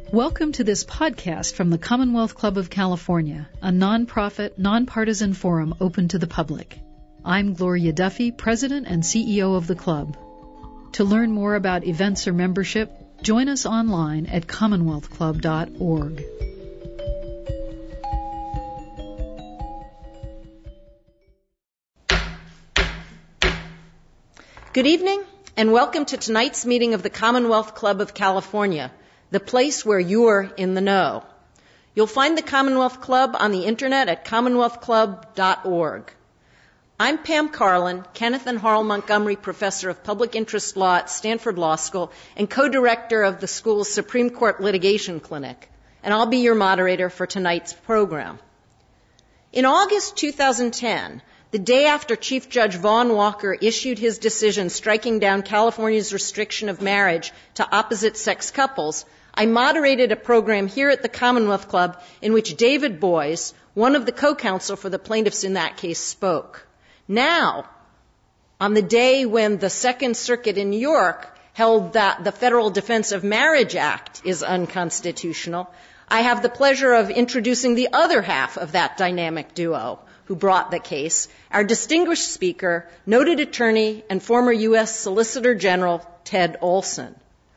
Welcome to this podcast from the Commonwealth Club of California, a nonprofit, nonpartisan forum open to the public. I'm Gloria Duffy, President and CEO of the club. To learn more about events or membership, join us online at commonwealthclub.org. Good evening, and welcome to tonight's meeting of the Commonwealth Club of California, the place where you're in the know. You'll find the Commonwealth Club on the internet at commonwealthclub.org. I'm Pam Carlin, Kenneth and Harl Montgomery Professor of Public Interest Law at Stanford Law School and co-director of the school's Supreme Court Litigation Clinic, and I'll be your moderator for tonight's program. In August 2010, the day after Chief Judge Vaughn Walker issued his decision striking down California's restriction of marriage to opposite-sex couples, I moderated a program here at the Commonwealth Club in which David Boies, one of the co-counsel for the plaintiffs in that case, spoke. Now, on the day when the Second Circuit in New York held that the Federal Defense of Marriage Act is unconstitutional, I have the pleasure of introducing the other half of that dynamic duo who brought the case, our distinguished speaker, noted attorney, and former U.S. Solicitor General Ted Olson.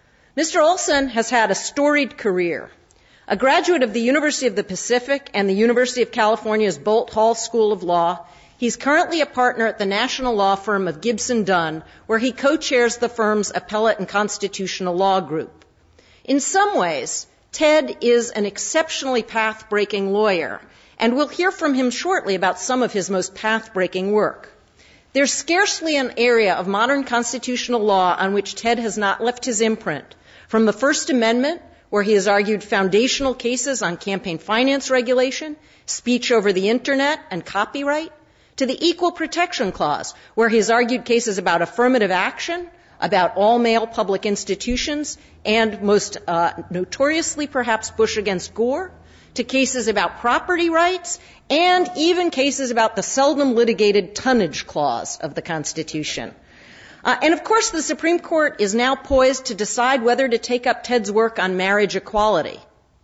Mr. Olson has had a storied career. A graduate of the University of the Pacific and the University of California's Boalt Hall School of Law, he's currently a partner at the national law firm of Gibson Dunn, where he co-chairs the firm's appellate and constitutional law group. In some ways, Ted is an exceptionally path-breaking lawyer, and we'll hear from him shortly about some of his most path-breaking work. There's scarcely an area of modern constitutional law on which Ted has not left his imprint, from the First Amendment, where he has argued foundational cases on campaign finance regulation, speech over the Internet, and copyright, to the Equal Protection Clause, where he has argued cases about affirmative action, about all-male public institutions, and most notoriously perhaps Bush against Gore, to cases about property rights, and even cases about the seldom litigated tonnage clause of the Constitution. And of course, the Supreme Court is now poised to decide whether to take up Ted's work on marriage equality.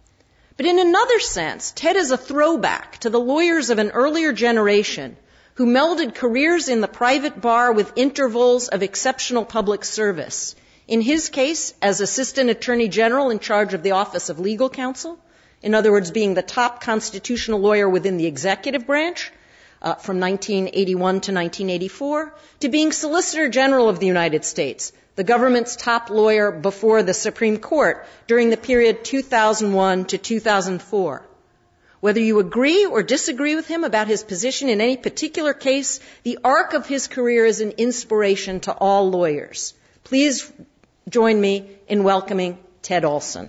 But in another sense, Ted is a throwback to the lawyers of an earlier generation who melded careers in the private bar with intervals of exceptional public service. In his case, as Assistant Attorney General in charge of the Office of Legal Counsel, in other words, being the top constitutional lawyer within the executive branch, from 1981 to 1984, to being Solicitor General of the United States, the government's top lawyer before the Supreme Court during the period 2001 to 2004. Whether you agree or disagree with him about his position in any particular case, the arc of his career is an inspiration to all lawyers. Please join me in welcoming Ted Olson.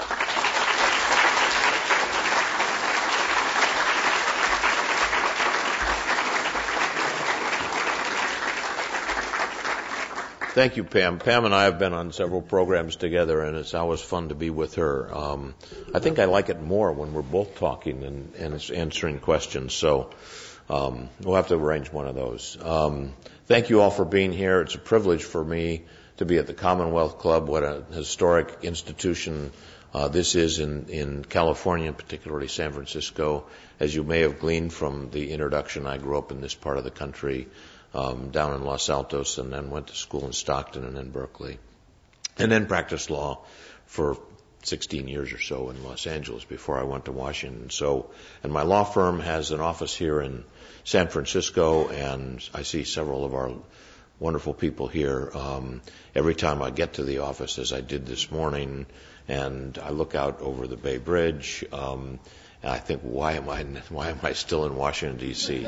Thank you, Pam. Pam and I have been on several programs together, and it's always fun to be with her. I think I like it more when we're both talking and answering questions, so we'll have to arrange one of those. Thank you all for being here. It's a privilege for me to be at the Commonwealth Club. What a historic institution this is in California, particularly San Francisco. As you may have gleaned from the introduction, I grew up in this part of the country, down in Los Altos, and then went to school in Stockton and then Berkeley, and then practiced law for 16 years or so in Los Angeles before I went to Washington. And my law firm has an office here in San Francisco, and I see several of our wonderful people here every time I get to the office, as I did this morning, and I look out over the Bay Bridge, and I think, why am I still in Washington, D.C.?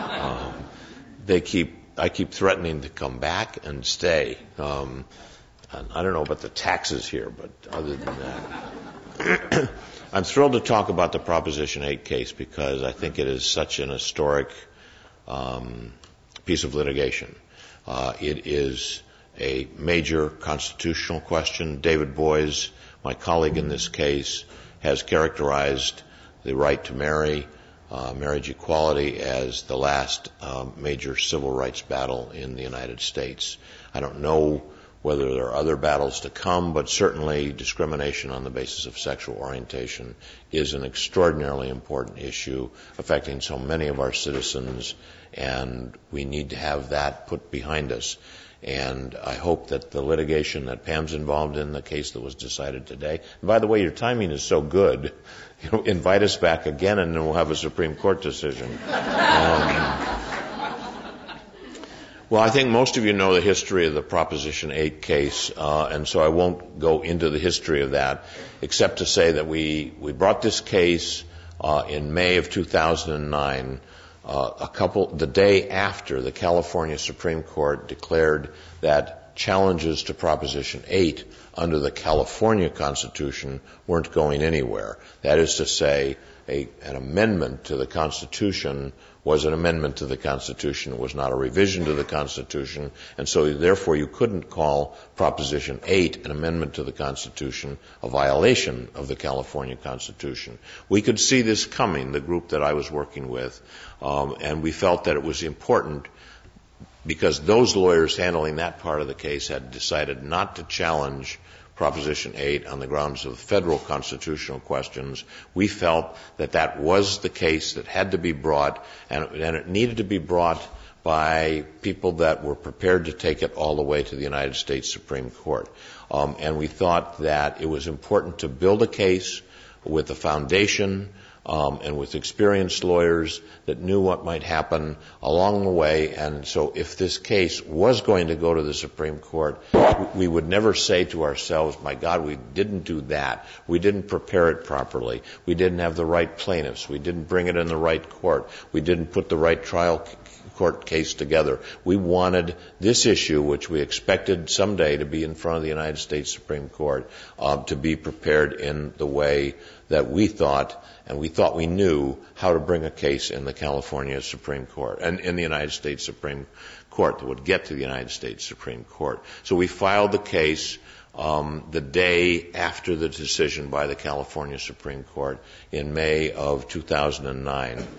I keep threatening to come back and stay. And I don't know about the taxes here, but other than that, I'm thrilled to talk about the Proposition 8 case because I think it is such an historic piece of litigation. It is a major constitutional question. David Boies, my colleague in this case, has characterized the right to marry, marriage equality, as the last major civil rights battle in the United States. I don't know whether there are other battles to come, but certainly discrimination on the basis of sexual orientation is an extraordinarily important issue affecting so many of our citizens, and we need to have that put behind us. And I hope that the litigation that Pam's involved in, the case that was decided today, and by the way, your timing is so good, invite us back again and then we'll have a Supreme Court decision. Well, I think most of you know the history of the Proposition 8 case, and so I won't go into the history of that, except to say that we brought this case in May of 2009, the day after the California Supreme Court declared that challenges to Proposition 8 under the California Constitution weren't going anywhere. That is to say, an amendment to the Constitution was an amendment to the Constitution. It was not a revision to the Constitution, and so therefore you couldn't call Proposition 8, an amendment to the Constitution, a violation of the California Constitution. We could see this coming, the group that I was working with, and we felt that it was important because those lawyers handling that part of the case had decided not to challenge Proposition 8 on the grounds of federal constitutional questions. We felt that that was the case that had to be brought, and it needed to be brought by people that were prepared to take it all the way to the United States Supreme Court. And we thought that it was important to build a case with a foundation and with experienced lawyers that knew what might happen along the way. And so if this case was going to go to the Supreme Court, we would never say to ourselves, my God, we didn't do that. We didn't prepare it properly. We didn't have the right plaintiffs. We didn't bring it in the right court. We didn't put the right trial court case together. We wanted this issue, which we expected someday to be in front of the United States Supreme Court, to be prepared in the way that we thought, and we thought we knew how to bring a case in the California Supreme Court, and in the United States Supreme Court that would get to the United States Supreme Court. So we filed the case the day after the decision by the California Supreme Court in May of 2009.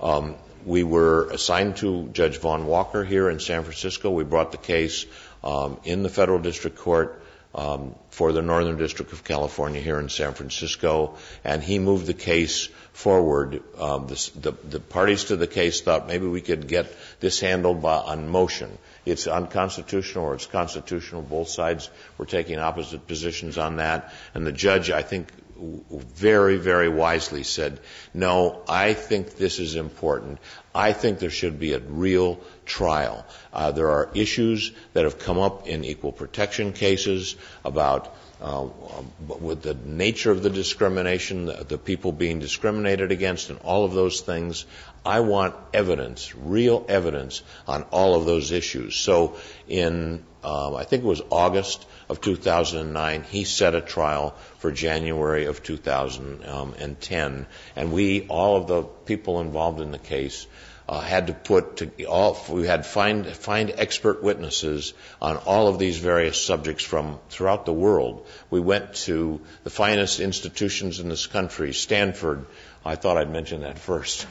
We were assigned to Judge Vaughn Walker here in San Francisco. We brought the case in the Federal District Court for the Northern District of California here in San Francisco, and he moved the case forward. The parties to the case thought maybe we could get this handled on motion. It's unconstitutional or it's constitutional. Both sides were taking opposite positions on that, and the judge, I think, very, very wisely said, no, I think this is important. I think there should be a real trial. There are issues that have come up in equal protection cases about with the nature of the discrimination, the people being discriminated against, and all of those things. I want evidence, real evidence on all of those issues. So in, I think it was August of 2009, he set a trial for January of 2010, and all of the people involved in the case had to we had find expert witnesses on all of these various subjects from throughout the world. We went to the finest institutions in this country, Stanford. I thought I'd mention that first.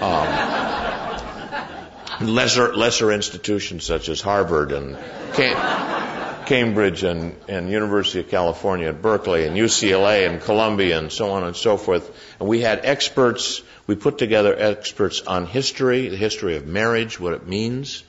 Lesser institutions such as Harvard and Cambridge and University of California at Berkeley and UCLA and Columbia and so on and so forth. And we had experts. We put together experts on history, the history of marriage, what it means,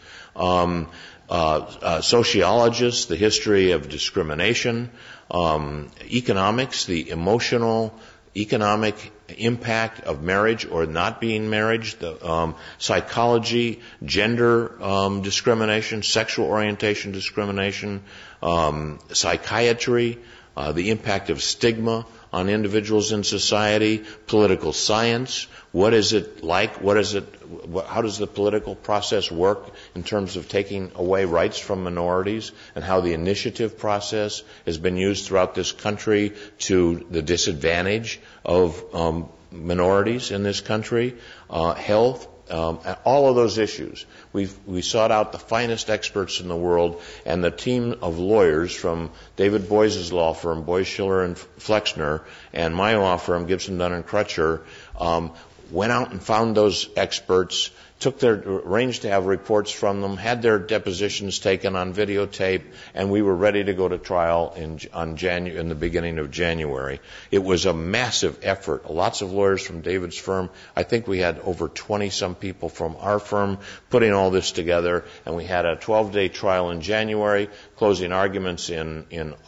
sociologists, the history of discrimination, economics, the emotional, economic impact of marriage or not being married, psychology, gender discrimination, sexual orientation discrimination, psychiatry, the impact of stigma on individuals in society, political science. What is it like? How does the political process work in terms of taking away rights from minorities, and how the initiative process has been used throughout this country to the disadvantage of minorities in this country, health, all of those issues. We sought out the finest experts in the world, and the team of lawyers from David Boies' law firm, Boies, Schiller, and Flexner, and my law firm, Gibson, Dunn & Crutcher, went out and found those experts, arranged to have reports from them, had their depositions taken on videotape, and we were ready to go to trial in the beginning of January. It was a massive effort. Lots of lawyers from David's firm. I think we had over 20-some people from our firm putting all this together, and we had a 12-day trial in January, closing arguments in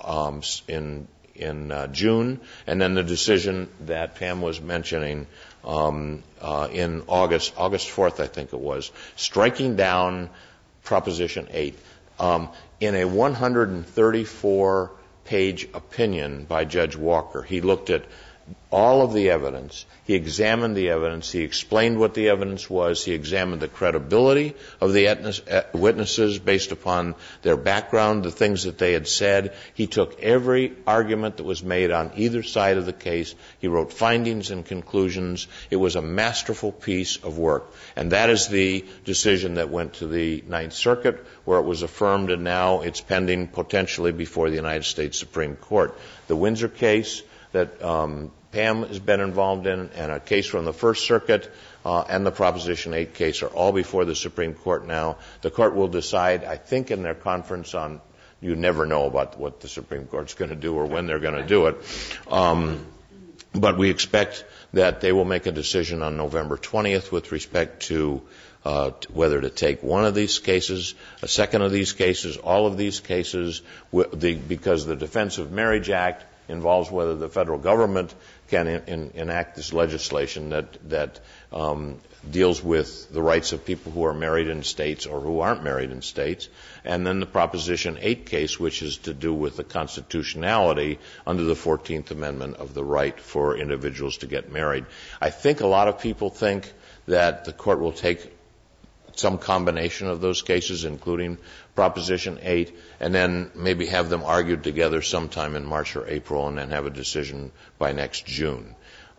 June, and then the decision that Pam was mentioning in August 4th, I think it was, striking down Proposition 8 in a 134-page opinion by Judge Walker. He looked at all of the evidence. He examined the evidence. He explained what the evidence was. He examined the credibility of the witnesses based upon their background, the things that they had said. He took every argument that was made on either side of the case. He wrote findings and conclusions. It was a masterful piece of work. And that is the decision that went to the Ninth Circuit, where it was affirmed, and now it's pending potentially before the United States Supreme Court. The Windsor case that Pam has been involved in, and a case from the First Circuit, and the Proposition 8 case are all before the Supreme Court now. The Court will decide, I think, in their conference on, you never know about what the Supreme Court's going to do or when they're going to do it. But we expect that they will make a decision on November 20th with respect to whether to take one of these cases, a second of these cases, all of these cases, because the Defense of Marriage Act involves whether the federal government can enact this legislation that deals with the rights of people who are married in states or who aren't married in states, and then the Proposition 8 case, which is to do with the constitutionality under the 14th Amendment of the right for individuals to get married. I think a lot of people think that the Court will take some combination of those cases, including Proposition 8, and then maybe have them argued together sometime in March or April, and then have a decision by next June.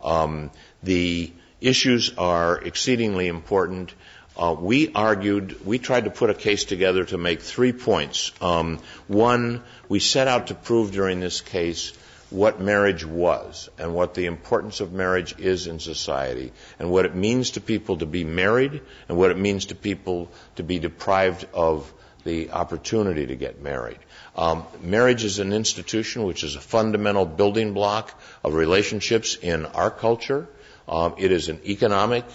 The issues are exceedingly important. We tried to put a case together to make 3 points. One, we set out to prove during this case what marriage was and what the importance of marriage is in society and what it means to people to be married and what it means to people to be deprived of the opportunity to get married. Marriage is an institution which is a fundamental building block of relationships in our culture. It is an economic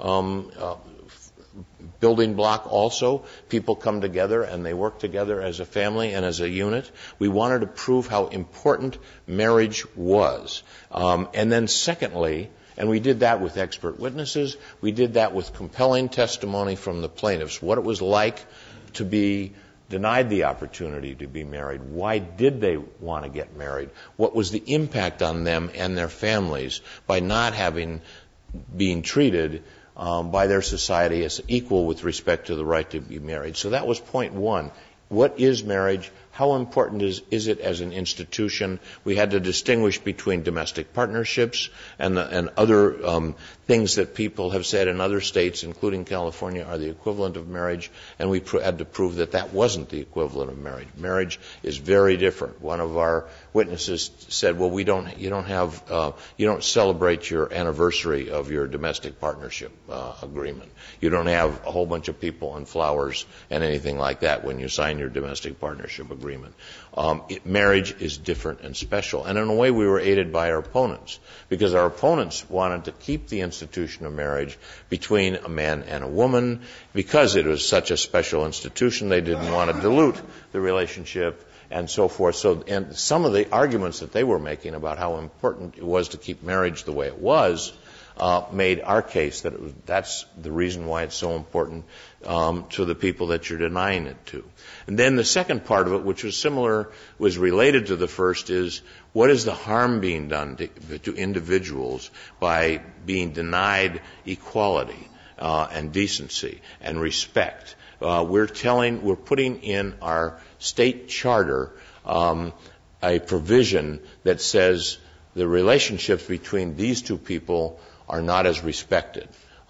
building block also. People come together and they work together as a family and as a unit. We wanted to prove how important marriage was. And then secondly, and we did that with expert witnesses, we did that with compelling testimony from the plaintiffs, what it was like to be denied the opportunity to be married. Why did they want to get married? What was the impact on them and their families by not being treated by their society as equal with respect to the right to be married? So that was point one. What is marriage? How important is it as an institution? We had to distinguish between domestic partnerships and other things that people have said in other states, including California, are the equivalent of marriage, and we had to prove that that wasn't the equivalent of marriage. Marriage is very different. One of our witnesses said, "Well, you don't celebrate your anniversary of your domestic partnership agreement. You don't have a whole bunch of people and flowers and anything like that when you sign your domestic partnership agreement." Marriage is different and special. And in a way, we were aided by our opponents, because our opponents wanted to keep the institution of marriage between a man and a woman. Because it was such a special institution, they didn't want to dilute the relationship and so forth. And some of the arguments that they were making about how important it was to keep marriage the way it was made our case that's the reason why it's so important to the people that you're denying it to. And then the second part of it, which was related to the first, is what is the harm being done to individuals by being denied equality and decency and respect? We're putting in our state charter a provision that says the relationships between these two people are not as respected.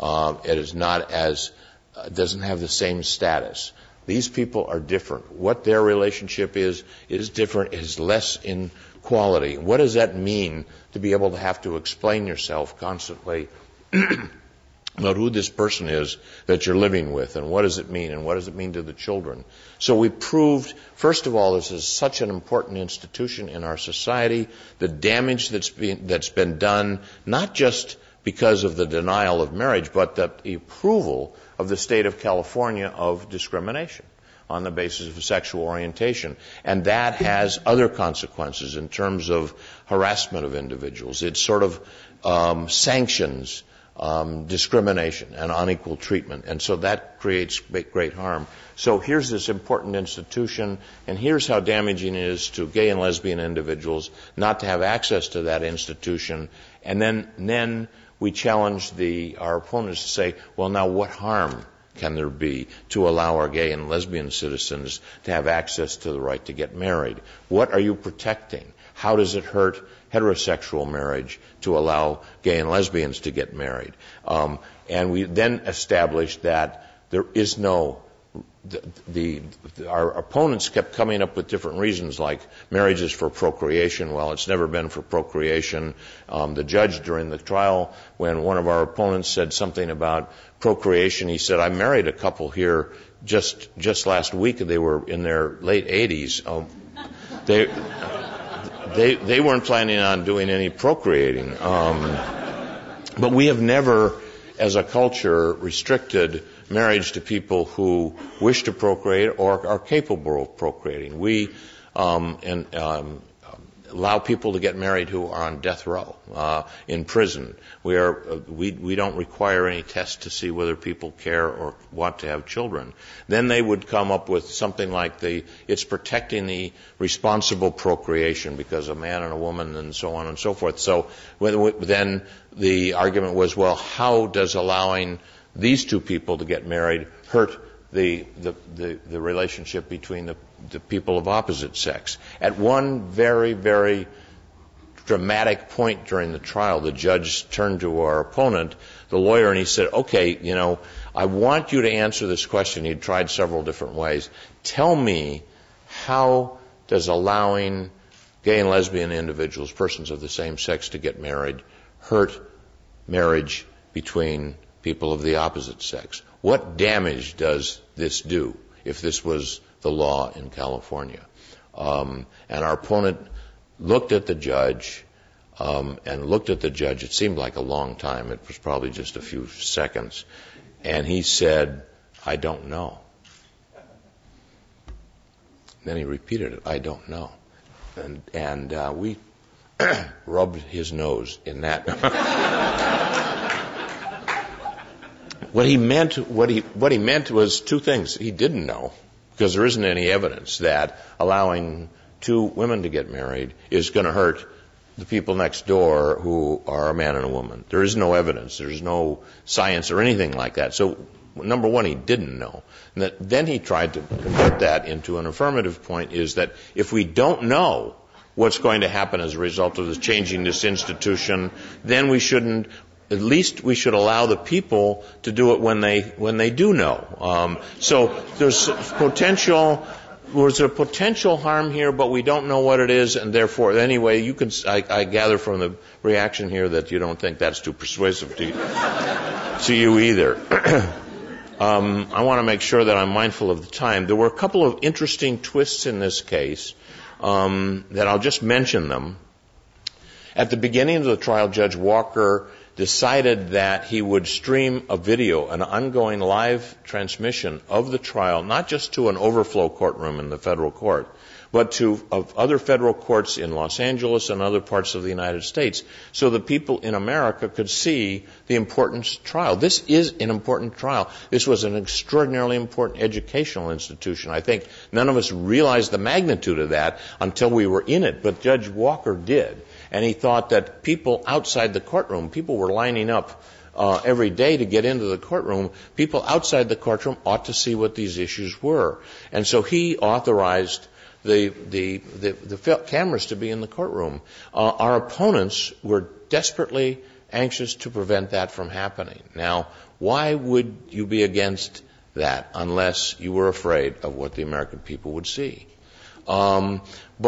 It doesn't have the same status. These people are different. What their relationship is different, is less in quality. What does that mean to be able to have to explain yourself constantly about who this person is that you're living with, and what does it mean, and what does it mean to the children. So we proved, first of all, this is such an important institution in our society, the damage that's been done, not just because of the denial of marriage, but the approval of the state of California of discrimination on the basis of sexual orientation. And that has other consequences in terms of harassment of individuals. It sort of sanctions discrimination and unequal treatment. And so that creates great harm. So here's this important institution, and here's how damaging it is to gay and lesbian individuals not to have access to that institution. And then we challenge our opponents to say, well, now what harm can there be to allow our gay and lesbian citizens to have access to the right to get married? What are you protecting? How does it hurt heterosexual marriage to allow gay and lesbians to get married? And we then established that there is no, our opponents kept coming up with different reasons, like marriage is for procreation. Well, it's never been for procreation. The judge during the trial, when one of our opponents said something about procreation, he said, I married a couple here just last week. They were in their late 80s. They weren't planning on doing any procreating. But we have never, as a culture, restricted marriage to people who wish to procreate or are capable of procreating. We allow people to get married who are on death row, in prison. We don't require any tests to see whether people care or want to have children. Then they would come up with something like it's protecting the responsible procreation because a man and a woman and so on and so forth. So then the argument was, well, how does allowing these two people to get married hurt the relationship between the people of opposite sex? At one very, very dramatic point during the trial, the judge turned to our opponent, the lawyer, and he said, okay, I want you to answer this question. He'd tried several different ways. Tell me, how does allowing gay and lesbian individuals, persons of the same sex, to get married, hurt marriage between people of the opposite sex? What damage does this do if this was the law in California? And our opponent looked at the judge, it seemed like a long time, it was probably just a few seconds, and he said, I don't know. Then he repeated it, I don't know. And we rubbed his nose in that. What he meant was two things. He didn't know, because there isn't any evidence that allowing two women to get married is going to hurt the people next door who are a man and a woman. There is no evidence. There's no science or anything like that. So, number one, he didn't know. And then he tried to convert that into an affirmative point, is that if we don't know what's going to happen as a result of changing this institution, then we shouldn't. At least we should allow the people to do it when they do know. So there's a potential harm here, but we don't know what it is, and therefore, anyway, I gather from the reaction here that you don't think that's too persuasive to you either. I want to make sure that I'm mindful of the time. There were a couple of interesting twists in this case that I'll just mention them. At the beginning of the trial, Judge Walker decided that he would stream a video, an ongoing live transmission of the trial, not just to an overflow courtroom in the federal court, but to other federal courts in Los Angeles and other parts of the United States, so the people in America could see the important trial. This is an important trial. This was an extraordinarily important educational institution. I think none of us realized the magnitude of that until we were in it, but Judge Walker did. And he thought that people outside the courtroom, people were lining up every day to get into the courtroom. People outside the courtroom ought to see what these issues were. And so he authorized the cameras to be in the courtroom. Our opponents were desperately anxious to prevent that from happening. Now, why would you be against that unless you were afraid of what the American people would see? But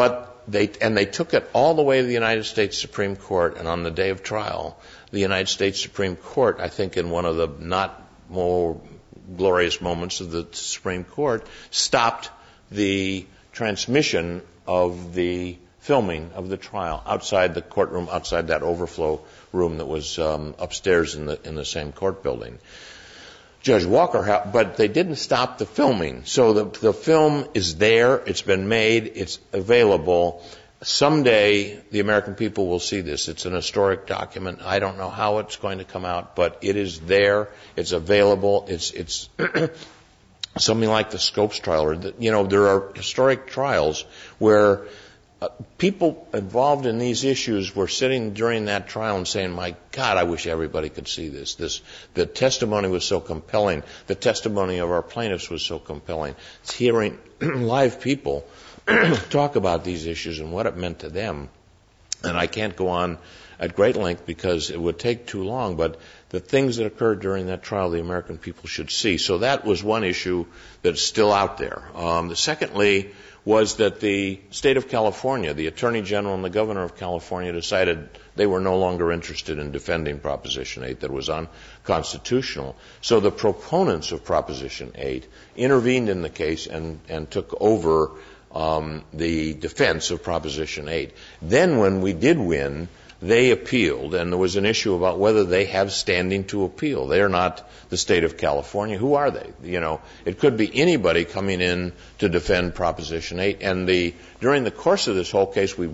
they took it all the way to the United States Supreme Court, and on the day of trial, the United States Supreme Court, I think in one of the not more glorious moments of the Supreme Court, stopped the transmission of the filming of the trial outside the courtroom, outside that overflow room that was upstairs in the same court building. Judge Walker, but they didn't stop the filming. So the film is there, it's been made, it's available. Someday the American people will see this. It's an historic document. I don't know how it's going to come out, but it is there, it's available, it's something like the Scopes trial, or there are historic trials where people involved in these issues were sitting during that trial and saying, my God, I wish everybody could see this. The testimony was so compelling. The testimony of our plaintiffs was so compelling. It's hearing live people talk about these issues and what it meant to them. And I can't go on at great length because it would take too long, but the things that occurred during that trial, the American people should see. So that was one issue that's still out there. Secondly, was that the state of California, the Attorney General and the Governor of California decided they were no longer interested in defending Proposition 8, that was unconstitutional. So the proponents of Proposition 8 intervened in the case and took over the defense of Proposition 8. Then when we did win, they appealed, and there was an issue about whether they have standing to appeal. They're not the state of California. Who are they? It could be anybody coming in to defend Proposition 8. And during the course of this whole case, we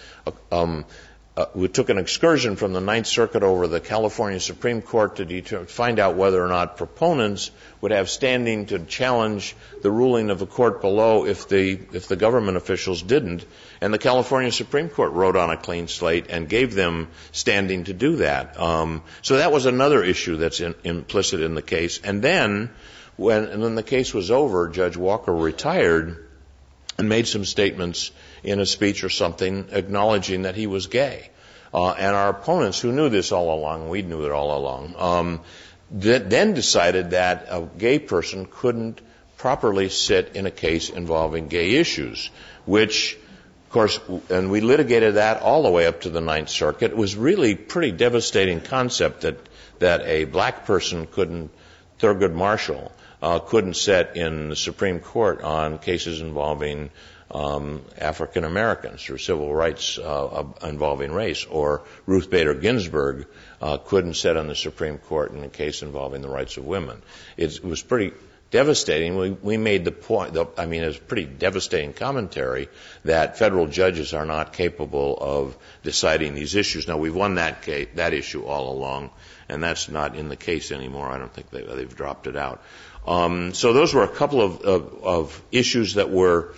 took an excursion from the Ninth Circuit over the California Supreme Court to find out whether or not proponents would have standing to challenge the ruling of the court below if the government officials didn't. And the California Supreme Court wrote on a clean slate and gave them standing to do that. So that was another issue that's implicit in the case. And then when the case was over, Judge Walker retired and made some statements in a speech or something acknowledging that he was gay. And our opponents, who knew this all along, we knew it all along, then decided that a gay person couldn't properly sit in a case involving gay issues, which, of course, and we litigated that all the way up to the Ninth Circuit. It was really a pretty devastating concept that a black person Thurgood Marshall, couldn't sit in the Supreme Court on cases involving African Americans or civil rights involving race, or Ruth Bader Ginsburg couldn't sit on the Supreme Court in a case involving the rights of women. It was pretty devastating. We made the point, it was pretty devastating commentary that federal judges are not capable of deciding these issues. Now, we've won that issue all along, and that's not in the case anymore. I don't think they've dropped it out. So those were a couple of issues that were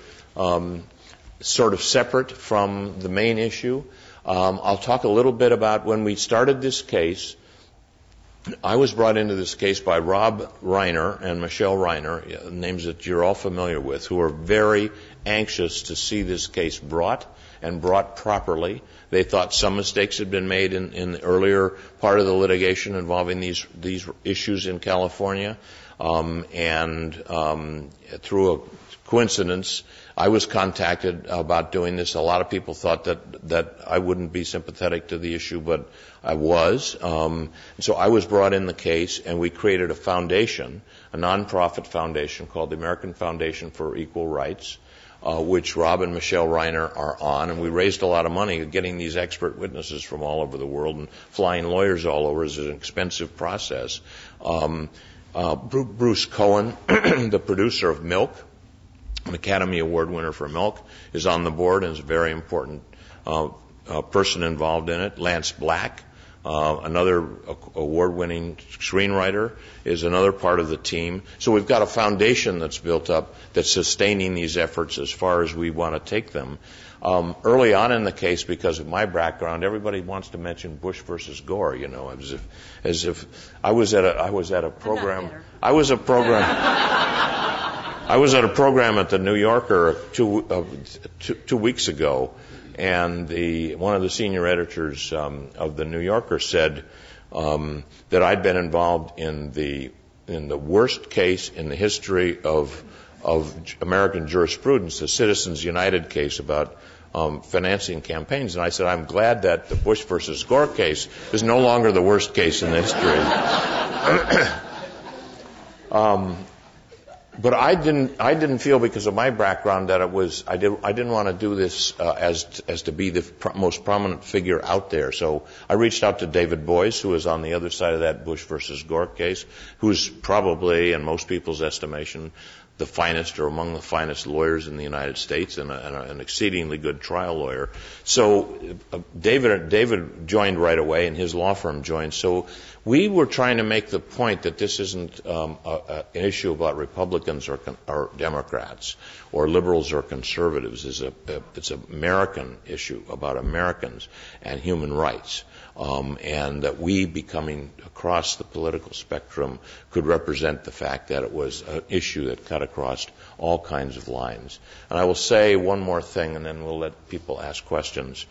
sort of separate from the main issue. I'll talk a little bit about when we started this case. I was brought into this case by Rob Reiner and Michelle Reiner, names that you're all familiar with, who are very anxious to see this case brought properly. They thought some mistakes had been made in the earlier part of the litigation involving these issues in California. And through a coincidence, I was contacted about doing this. A lot of people thought that I wouldn't be sympathetic to the issue, but I was. So I was brought in the case, and we created a foundation, a nonprofit foundation called the American Foundation for Equal Rights, which Rob and Michelle Reiner are on. And we raised a lot of money getting these expert witnesses from all over the world, and flying lawyers all over is an expensive process. Bruce Cohen, the producer of Milk, an Academy Award winner for Milk, is on the board and is a very important person involved in it. Lance Black, another award-winning screenwriter, is another part of the team. So we've got a foundation that's built up that's sustaining these efforts as far as we want to take them. Early on in the case, because of my background, everybody wants to mention Bush versus Gore, as if I was at a program. I was at a program at the New Yorker 2 weeks ago, and one of the senior editors of the New Yorker said that I'd been involved in the worst case in the history of American jurisprudence, the Citizens United case about financing campaigns. And I said, I'm glad that the Bush versus Gore case is no longer the worst case in history. But I didn't feel, because of my background, that I didn't want to do this as to be the most prominent figure out there. So I reached out to David Boies, who was on the other side of that Bush versus Gore case, who's probably, in most people's estimation, the finest or among the finest lawyers in the United States, and an exceedingly good trial lawyer. So David joined right away, and his law firm joined. So we were trying to make the point that this isn't an issue about Republicans or Democrats or liberals or conservatives. It's an American issue about Americans and human rights. And that we, becoming across the political spectrum, could represent the fact that it was an issue that cut across all kinds of lines. And I will say one more thing, and then we'll let people ask questions.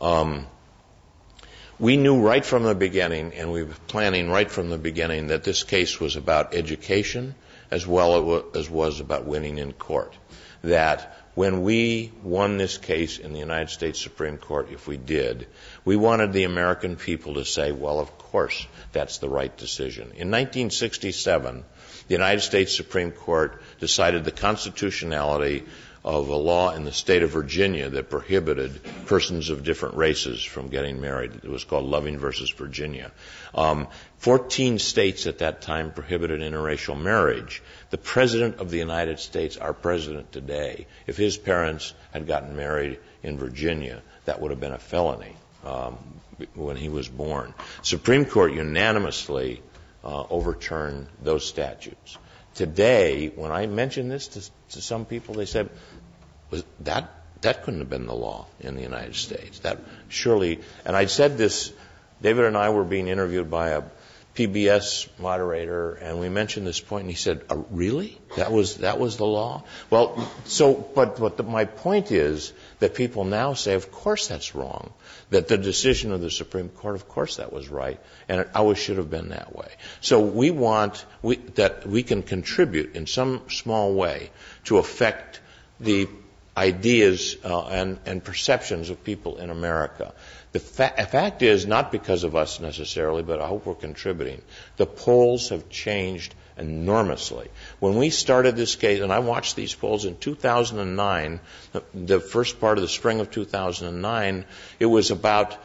We knew right from the beginning, and we were planning right from the beginning, that this case was about education as well as was about winning in court. That when we won this case in the United States Supreme Court, if we did, we wanted the American people to say, well, of course, that's the right decision. In 1967, the United States Supreme Court decided the constitutionality of a law in the state of Virginia that prohibited persons of different races from getting married. It was called Loving versus Virginia. 14 states at that time prohibited interracial marriage. The President of the United States, our President today, if his parents had gotten married in Virginia, that would have been a felony when he was born. Supreme Court unanimously overturned those statutes. Today, when I mention this to some people, they said, that couldn't have been the law in the United States. That surely, and I said this, David and I were being interviewed by a PBS moderator, and we mentioned this point, and he said, really? That was the law? Well, but my point is that people now say, of course that's wrong. That the decision of the Supreme Court, of course that was right, and it always should have been that way. So we want that we can contribute in some small way to affect the ideas and perceptions of people in America. The fact is, not because of us necessarily, but I hope we're contributing, the polls have changed enormously. When we started this case, and I watched these polls in 2009, the first part of the spring of 2009, it was about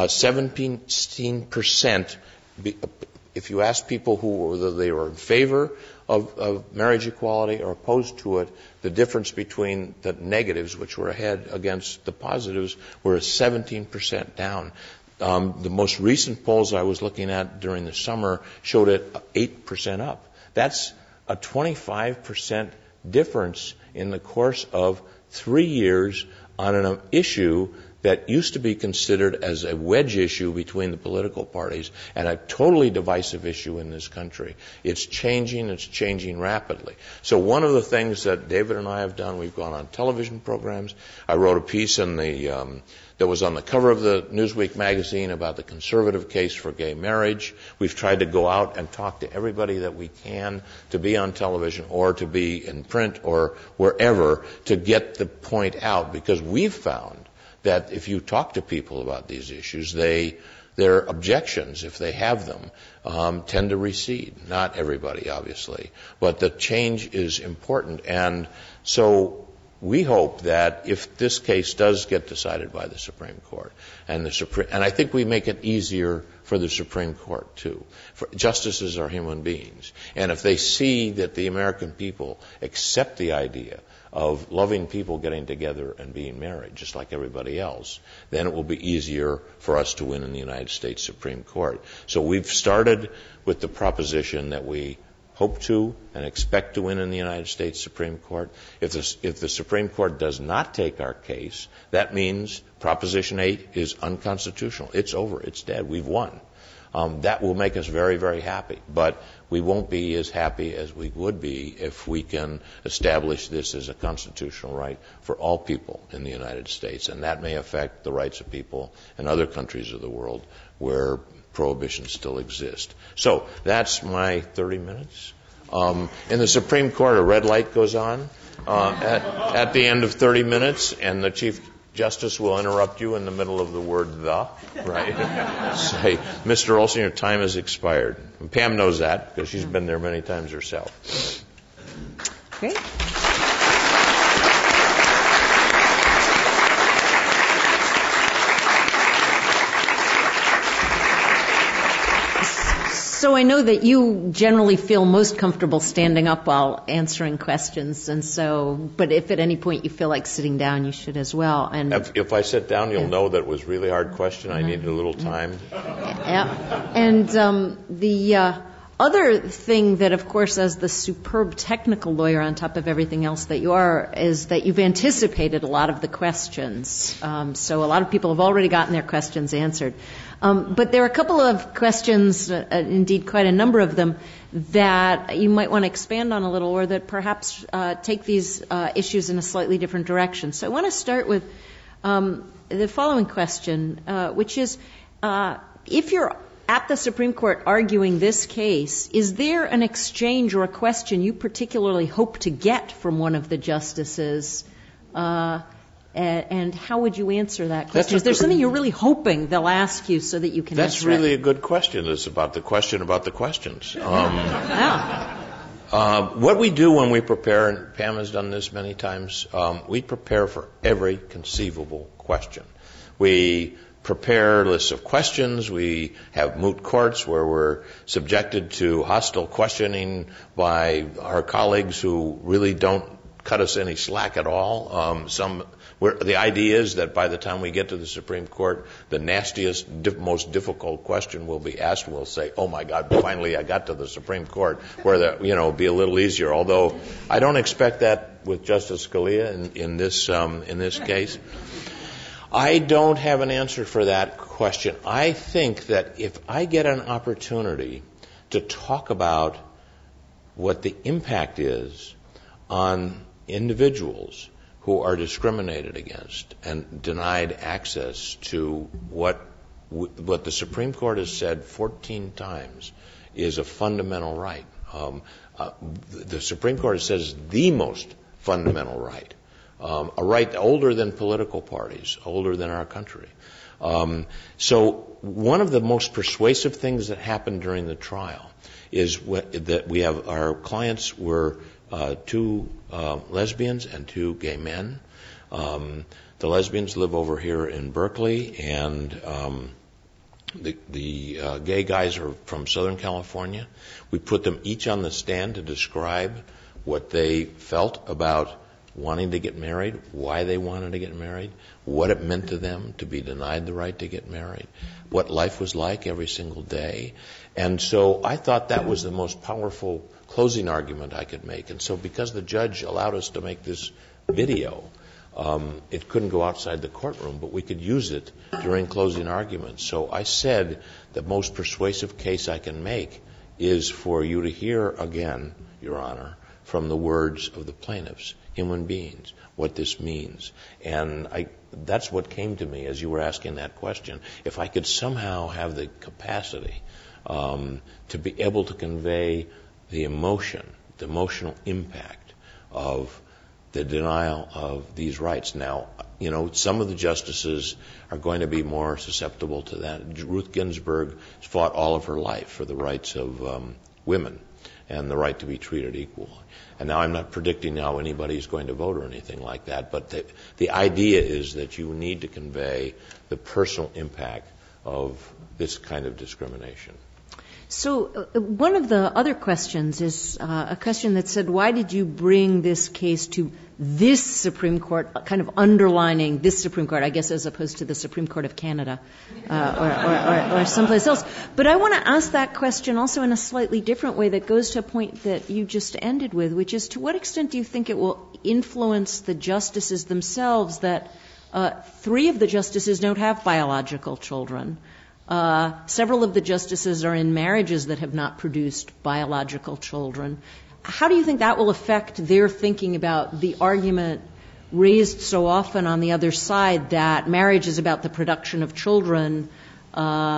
17%. If you ask people whether they were in favor of marriage equality or opposed to it, the difference between the negatives, which were ahead, against the positives, were 17% down. The most recent polls I was looking at during the summer showed it 8% up. That's a 25% difference in the course of 3 years on an issue that used to be considered as a wedge issue between the political parties and a totally divisive issue in this country. It's changing rapidly. So one of the things that David and I have done, we've gone on television programs. I wrote a piece that was on the cover of the Newsweek magazine about the conservative case for gay marriage. We've tried to go out and talk to everybody that we can to be on television or to be in print or wherever to get the point out, because we've found that if you talk to people about these issues, their objections, if they have them, tend to recede. Not everybody, obviously, but the change is important. And so we hope that if this case does get decided by the Supreme Court, and I think we make it easier for the Supreme Court too. Justices are human beings, and if they see that the American people accept the idea of loving people getting together and being married, just like everybody else, then it will be easier for us to win in the United States Supreme Court. So we've started with the proposition that we hope to and expect to win in the United States Supreme Court. If the Supreme Court does not take our case, that means Proposition 8 is unconstitutional. It's over. It's dead. We've won. That will make us very, very happy. But we won't be as happy as we would be if we can establish this as a constitutional right for all people in the United States. And that may affect the rights of people in other countries of the world where prohibitions still exist. So that's my 30 minutes. In the Supreme Court, a red light goes on at the end of 30 minutes, and the Chief Justice will interrupt you in the middle of the word "the," right? Say, Mr. Olson, your time has expired. And Pam knows that because she's been there many times herself. Great. So I know that you generally feel most comfortable standing up while answering questions, and so, but if at any point you feel like sitting down, you should as well. And if I sit down, you'll know that it was a really hard question. I needed a little time. Yeah. And the other thing that, of course, as the superb technical lawyer on top of everything else that you are, is that you've anticipated a lot of the questions. So a lot of people have already gotten their questions answered. But there are a couple of questions, indeed quite a number of them, that you might want to expand on a little, or that perhaps take these issues in a slightly different direction. So I want to start with the following question, which is, if you're at the Supreme Court arguing this case, is there an exchange or a question you particularly hope to get from one of the justices? And how would you answer that question? Is there something you're really hoping they'll ask you so that you can answer it? That's really a good question. It's about the question about the questions. What we do when we prepare, and Pam has done this many times, we prepare for every conceivable question. We prepare lists of questions. We have moot courts where we're subjected to hostile questioning by our colleagues who really don't cut us any slack at all. The idea is that by the time we get to the Supreme Court, the nastiest, most difficult question will be asked, and we'll say, "Oh my God, finally I got to the Supreme Court," where it'll be a little easier. Although I don't expect that with Justice Scalia in this case. I don't have an answer for that question. I think that if I get an opportunity to talk about what the impact is on individuals who are discriminated against and denied access to what the Supreme Court has said 14 times is a fundamental right. The Supreme Court says the most fundamental right, a right older than political parties, older than our country. So one of the most persuasive things that happened during the trial is that we have our clients were two lesbians and two gay men. The lesbians live over here in Berkeley, and the gay guys are from Southern California. We put them each on the stand to describe what they felt about wanting to get married, why they wanted to get married, what it meant to them to be denied the right to get married, what life was like every single day. And so I thought that was the most powerful closing argument I could make. And so because the judge allowed us to make this video, it couldn't go outside the courtroom, but we could use it during closing arguments. So I said the most persuasive case I can make is for you to hear again, Your Honor, from the words of the plaintiffs, human beings, what this means. And that's what came to me as you were asking that question. If I could somehow have the capacity to be able to convey the emotional impact of the denial of these rights. Now, some of the justices are going to be more susceptible to that. Ruth Ginsburg fought all of her life for the rights of women and the right to be treated equally. And now I'm not predicting how anybody's going to vote or anything like that, but the idea is that you need to convey the personal impact of this kind of discrimination. So one of the other questions is a question that said, why did you bring this case to this Supreme Court, kind of underlining this Supreme Court, I guess, as opposed to the Supreme Court of Canada or someplace else. But I want to ask that question also in a slightly different way that goes to a point that you just ended with, which is, to what extent do you think it will influence the justices themselves that 3 of the justices don't have biological children? Several of the justices are in marriages that have not produced biological children. How do you think that will affect their thinking about the argument raised so often on the other side that marriage is about the production of children,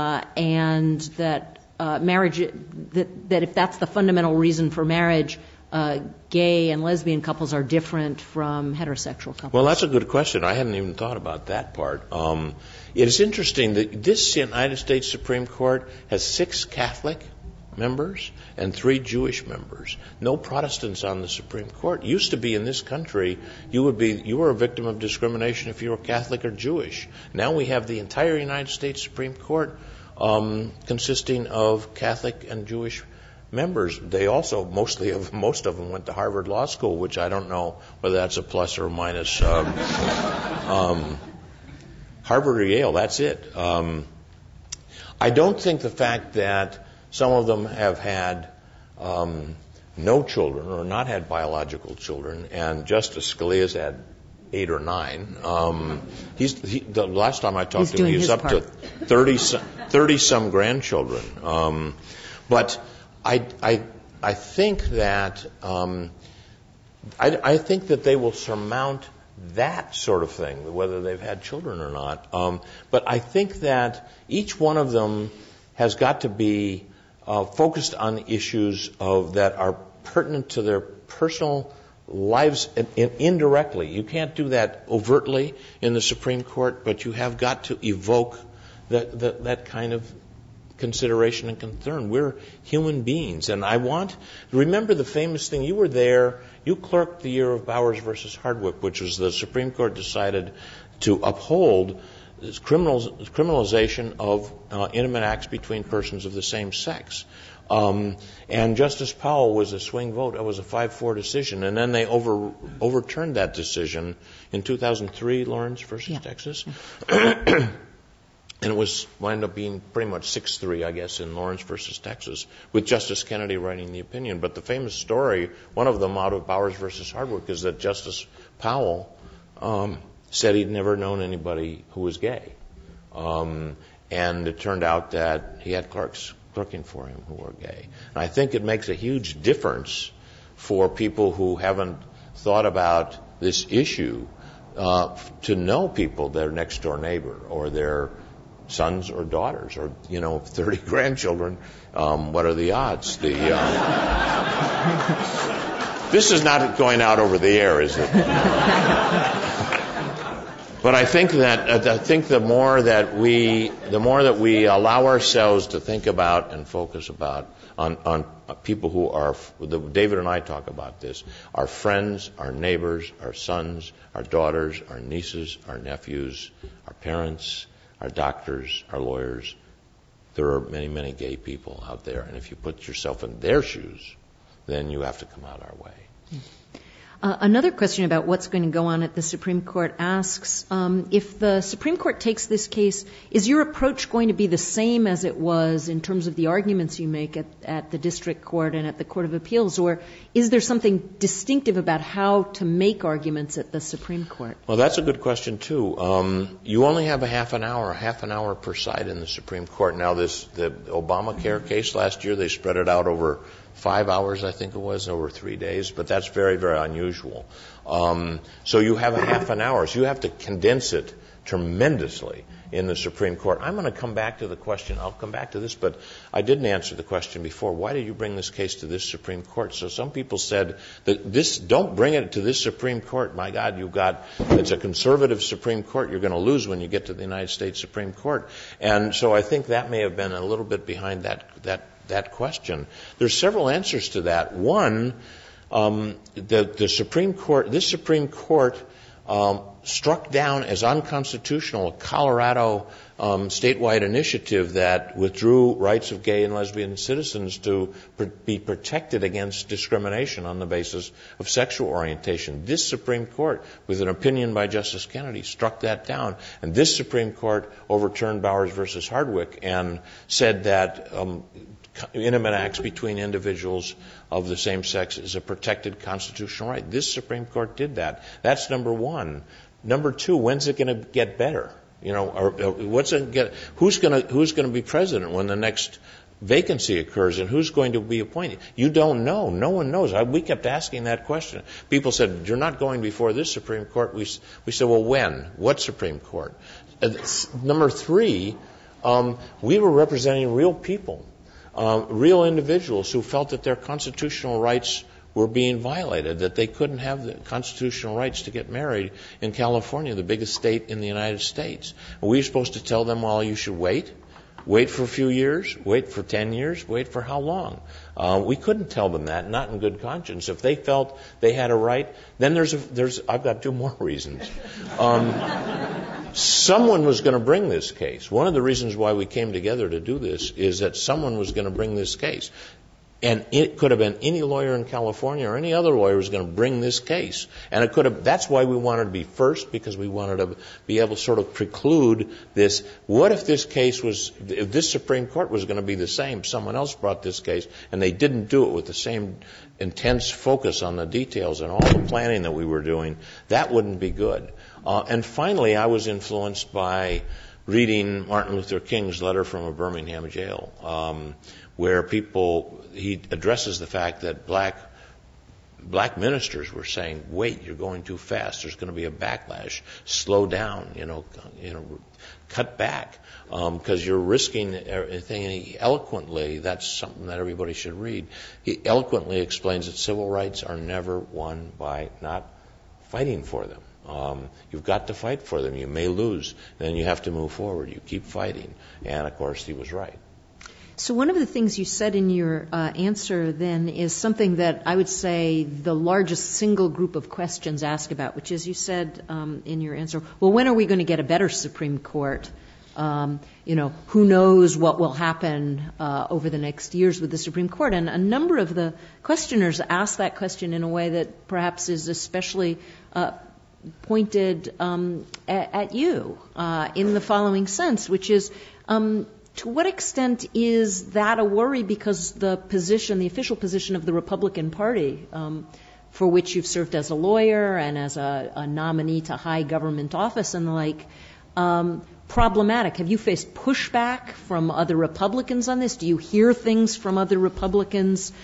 and that marriage, that if that's the fundamental reason for marriage, gay and lesbian couples are different from heterosexual couples? Well, that's a good question. I hadn't even thought about that part. It is interesting that this United States Supreme Court has 6 Catholic members and 3 Jewish members. No Protestants on the Supreme Court. Used to be in this country, you were a victim of discrimination if you were Catholic or Jewish. Now we have the entire United States Supreme Court consisting of Catholic and Jewish members. They also, most of them went to Harvard Law School, which I don't know whether that's a plus or a minus. Harvard or Yale, that's it. I don't think the fact that some of them have had no children or not had biological children, and Justice Scalia's had 8 or 9. The last time I talked to him, he was up to 30 some grandchildren. But I think that I think that they will surmount that sort of thing, whether they've had children or not. But I think that each one of them has got to be focused on issues that are pertinent to their personal lives indirectly. You can't do that overtly in the Supreme Court, but you have got to evoke that kind of consideration and concern. We're human beings, and remember the famous thing. You were there. You clerked the year of Bowers versus Hardwick, which was the Supreme Court decided to uphold criminalization of intimate acts between persons of the same sex. And Justice Powell was a swing vote. It was a 5-4 decision. And then they overturned that decision in 2003, Lawrence versus Texas. And it wound up being pretty much 6-3, I guess, in Lawrence versus Texas, with Justice Kennedy writing the opinion. But the famous story, one of them out of Bowers versus Hardwick, is that Justice Powell said he'd never known anybody who was gay. And it turned out that he had clerks clerking for him who were gay. And I think it makes a huge difference for people who haven't thought about this issue to know people, their next door neighbor or their sons or daughters, or 30 grandchildren. What are the odds? This is not going out over the air, is it? But I think the more that we allow ourselves to think about and focus on people who are, David and I talk about this, our friends, our neighbors, our sons, our daughters, our nieces, our nephews, our parents, our doctors, our lawyers. There are many, many gay people out there, and if you put yourself in their shoes, then you have to come out our way. Another question about what's going to go on at the Supreme Court asks, if the Supreme Court takes this case, is your approach going to be the same as it was in terms of the arguments you make at the District Court and at the Court of Appeals, or is there something distinctive about how to make arguments at the Supreme Court? Well, that's a good question, too. You only have a half an hour per side in the Supreme Court. Now, the Obamacare case last year, they spread it out over 5 hours, I think it was, over 3 days, but that's very, very unusual. So you have a half an hour, so you have to condense it tremendously in the Supreme Court. I'm going to come back to the question. I'll come back to this, but I didn't answer the question before. Why did you bring this case to this Supreme Court? So some people said that don't bring it to this Supreme Court. My God, it's a conservative Supreme Court. You're going to lose when you get to the United States Supreme Court. And so I think that may have been a little bit behind that question. There's several answers to that. One, this Supreme Court struck down as unconstitutional a Colorado statewide initiative that withdrew rights of gay and lesbian citizens to be protected against discrimination on the basis of sexual orientation. This Supreme Court, with an opinion by Justice Kennedy, struck that down. And this Supreme Court overturned Bowers versus Hardwick and said that intimate acts between individuals of the same sex is a protected constitutional right. This Supreme Court did that. That's number one. Number two, when's it going to get better? Who's going to be president when the next vacancy occurs, and who's going to be appointed? You don't know. No one knows. We kept asking that question. People said, "You're not going before this Supreme Court." We said, "Well, when? What Supreme Court?" Number three, we were representing real people. Real individuals who felt that their constitutional rights were being violated, that they couldn't have the constitutional rights to get married in California, the biggest state in the United States. We were supposed to tell them, well, you should wait for a few years, wait for 10 years, wait for how long? We couldn't tell them that, not in good conscience. If they felt they had a right, then I've got two more reasons. Someone was going to bring this case. One of the reasons why we came together to do this is that someone was going to bring this case. And it could have been any lawyer in California or any other lawyer was going to bring this case. And that's why we wanted to be first, because we wanted to be able to sort of preclude this. What if this Supreme Court was going to be the same, someone else brought this case, and they didn't do it with the same intense focus on the details and all the planning that we were doing? That wouldn't be good. And finally, I was influenced by reading Martin Luther King's letter from a Birmingham jail, where he addresses the fact that black ministers were saying, wait, you're going too fast. There's going to be a backlash. Slow down, cut back, because you're risking everything. And he eloquently, that's something that everybody should read, he eloquently explains that civil rights are never won by not fighting for them. You've got to fight for them. You may lose. Then you have to move forward. You keep fighting. And, of course, he was right. So one of the things you said in your answer then is something that I would say the largest single group of questions asked about, which is you said in your answer, well, when are we going to get a better Supreme Court? Who knows what will happen over the next years with the Supreme Court? And a number of the questioners asked that question in a way that perhaps is especially pointed at you in the following sense, which is to what extent is that a worry because the official position of the Republican Party, for which you've served as a lawyer and as a nominee to high government office and the like, problematic? Have you faced pushback from other Republicans on this? Do you hear things from other Republicans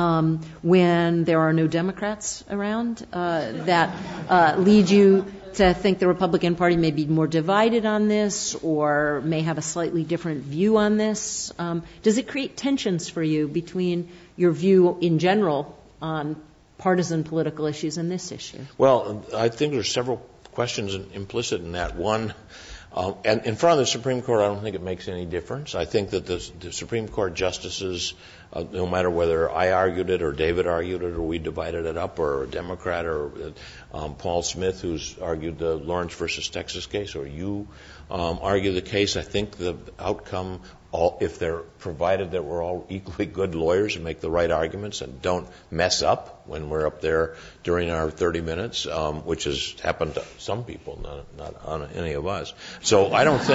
when there are no Democrats around that lead you to think the Republican Party may be more divided on this or may have a slightly different view on this? Does it create tensions for you between your view in general on partisan political issues and this issue? Well, I think there's several questions implicit in that. One, and in front of the Supreme Court, I don't think it makes any difference. I think that the Supreme Court justices, no matter whether I argued it or David argued it or we divided it up or a Democrat or Paul Smith, who's argued the Lawrence versus Texas case, or you argue the case, I think the outcome, if they're provided that we're all equally good lawyers and make the right arguments and don't mess up when we're up there during our 30 minutes, which has happened to some people, not on any of us. So I don't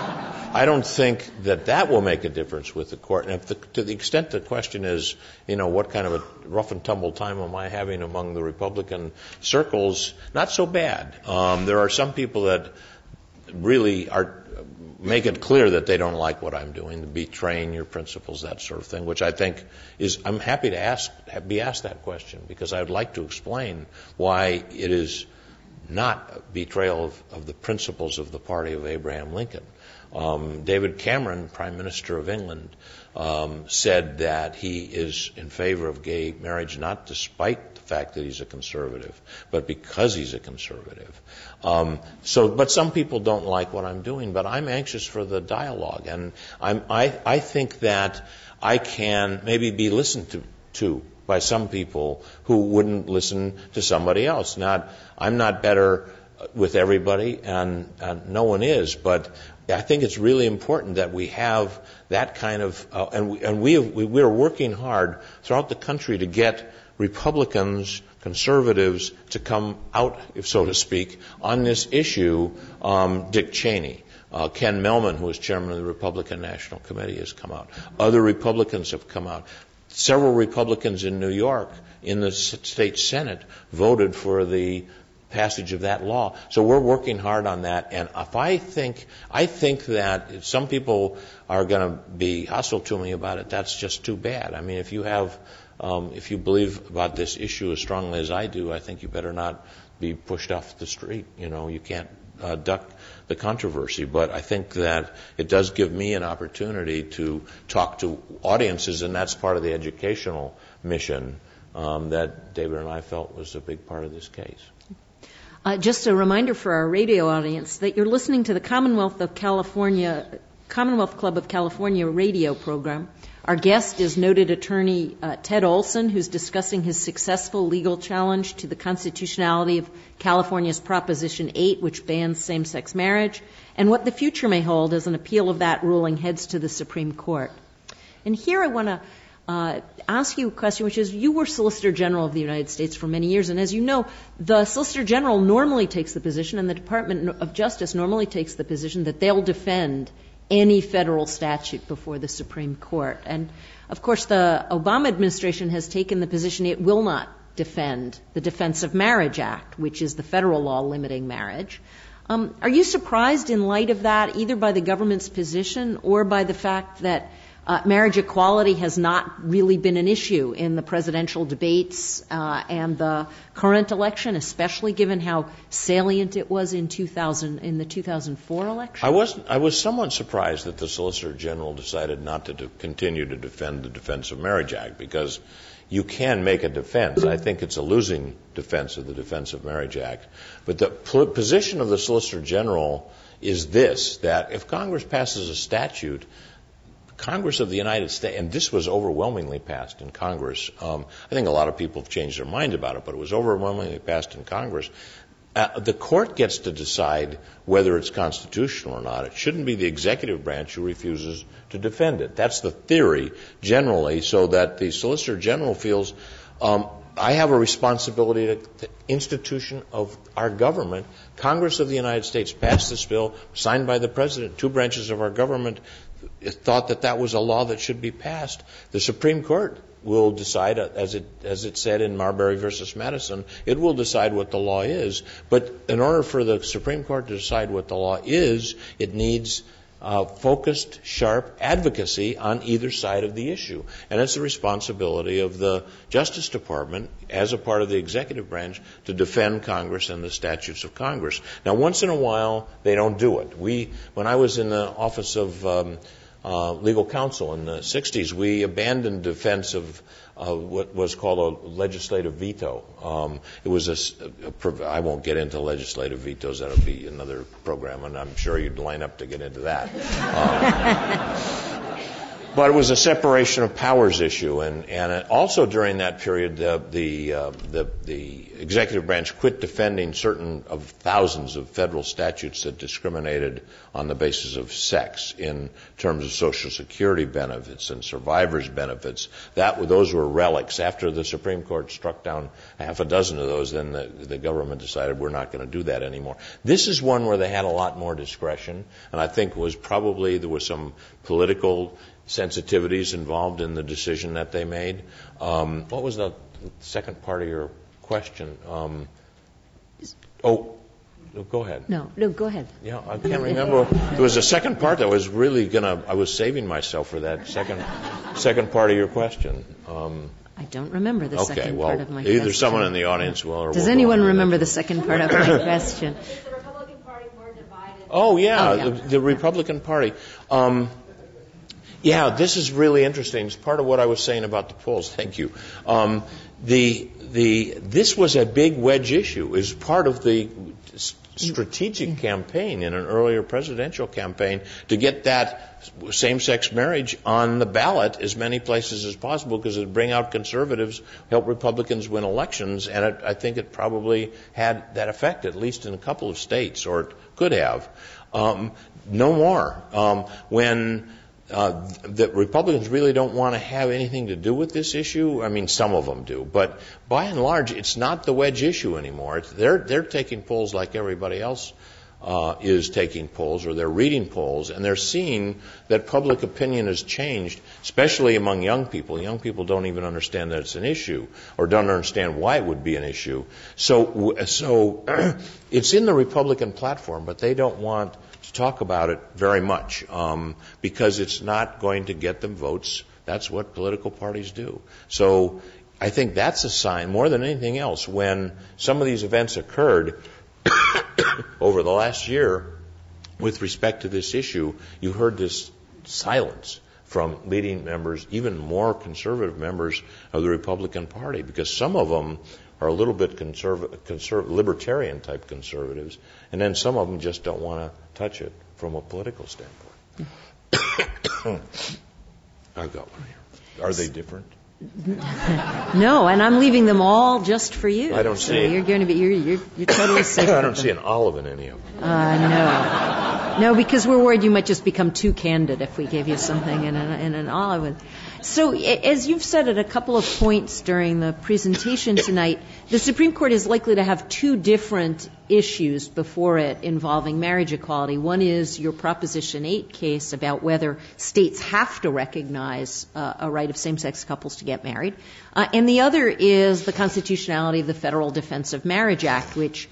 think that will make a difference with the court. And to the extent the question is, what kind of a rough and tumble time am I having among the Republican circles? Not so bad. There are some people that really make it clear that they don't like what I'm doing, betraying your principles, that sort of thing, which I think I'm happy to be asked that question, because I would like to explain why it is not betrayal of the principles of the party of Abraham Lincoln. David Cameron, Prime Minister of England, said that he is in favor of gay marriage not despite the fact that he's a conservative, but because he's a conservative. But some people don't like what I'm doing, but I'm anxious for the dialogue, and I think that I can maybe be listened to by some people who wouldn't listen to somebody else. I'm not better with everybody, and no one is, but I think it's really important that we have that kind of, and we're working hard throughout the country to get Republicans, conservatives to come out, so to speak, on this issue. Dick Cheney, Ken Mehlman, who is chairman of the Republican National Committee, has come out. Other Republicans have come out. Several Republicans in New York in the state Senate voted for the passage of that law. So we're working hard on that. And I think that some people are going to be hostile to me about it. That's just too bad. I mean, if you believe about this issue as strongly as I do, I think you better not be pushed off the street. You can't duck the controversy. But I think that it does give me an opportunity to talk to audiences, and that's part of the educational mission that David and I felt was a big part of this case. Just a reminder for our radio audience that you're listening to the Commonwealth Club of California radio program. Our guest is noted attorney Ted Olson, who's discussing his successful legal challenge to the constitutionality of California's Proposition 8, which bans same-sex marriage, and what the future may hold as an appeal of that ruling heads to the Supreme Court. And here I want to ask you a question, which is, you were Solicitor General of the United States for many years, and as you know, the Solicitor General normally takes the position, and the Department of Justice normally takes the position that they'll defend any federal statute before the Supreme Court. And, of course, the Obama administration has taken the position it will not defend the Defense of Marriage Act, which is the federal law limiting marriage. Are you surprised in light of that, either by the government's position or by the fact that marriage equality has not really been an issue in the presidential debates and the current election, especially given how salient it was in the 2004 election? I was somewhat surprised that the Solicitor General decided not to continue to defend the Defense of Marriage Act, because you can make a defense. I think it's a losing defense of the Defense of Marriage Act. But the position of the Solicitor General is this, that if Congress passes a statute, Congress of the United States, and this was overwhelmingly passed in Congress. I think a lot of people have changed their minds about it, but it was overwhelmingly passed in Congress. The court gets to decide whether it's constitutional or not. It shouldn't be the executive branch who refuses to defend it. That's the theory, generally, so that the Solicitor General feels, I have a responsibility to the institution of our government. Congress of the United States passed this bill, signed by the President. Two branches of our government thought that was a law that should be passed. The Supreme Court will decide, as it said in Marbury versus Madison, it will decide what the law is. But in order for the Supreme Court to decide what the law is, it needs focused, sharp advocacy on either side of the issue. And it's the responsibility of the Justice Department, as a part of the executive branch, to defend Congress and the statutes of Congress. Now, once in a while, they don't do it. When I was in the Office of Legal Counsel in the 60s, we abandoned defense of what was called a legislative veto. It was I won't get into legislative vetoes. That'll be another program, and I'm sure you'd line up to get into that. But it was a separation of powers issue, and also during that period, the executive branch quit defending certain of thousands of federal statutes that discriminated on the basis of sex in terms of Social Security benefits and survivors' benefits. Those were relics. After the Supreme Court struck down half a dozen of those, then the government decided we're not going to do that anymore. This is one where they had a lot more discretion, and I think there was some political sensitivities involved in the decision that they made. What was the second part of your question? Go ahead. No, go ahead. Yeah, I can't remember. There was a second part that I was saving myself for that second part of your question. I don't remember the second part of my question. Either someone in the audience will, or does anyone remember the second part of my question? Is the Republican Party more divided? Oh, yeah. The Republican Party. Yeah, this is really interesting. It's part of what I was saying about the polls. Thank you. This was a big wedge issue. It was part of the strategic campaign in an earlier presidential campaign to get that same-sex marriage on the ballot as many places as possible, because it would bring out conservatives, help Republicans win elections, and I think it probably had that effect, at least in a couple of states, or it could have. No more. When the Republicans really don't want to have anything to do with this issue. I mean, some of them do, but by and large, it's not the wedge issue anymore. They're taking polls like everybody else is taking polls, or they're reading polls, and they're seeing that public opinion has changed, especially among young people. Young people don't even understand that it's an issue, or don't understand why it would be an issue. So it's in the Republican platform, but they don't want to talk about it very much because it's not going to get them votes. That's what political parties do. So I think that's a sign, more than anything else, when some of these events occurred over the last year with respect to this issue, you heard this silence from leading members, even more conservative members of the Republican Party, because some of them are a little bit libertarian-type conservatives, and then some of them just don't want to touch it from a political standpoint. I've got one here. Are they different? No, and I'm leaving them all just for you. I don't so see. You're going to be. You're totally safe. I don't see an olive in any of them. No, because we're worried you might just become too candid if we gave you something in an olive. So, as you've said at a couple of points during the presentation tonight, the Supreme Court is likely to have two different issues before it involving marriage equality. One is your Proposition 8 case about whether states have to recognize a right of same-sex couples to get married. And the other is the constitutionality of the Federal Defense of Marriage Act, which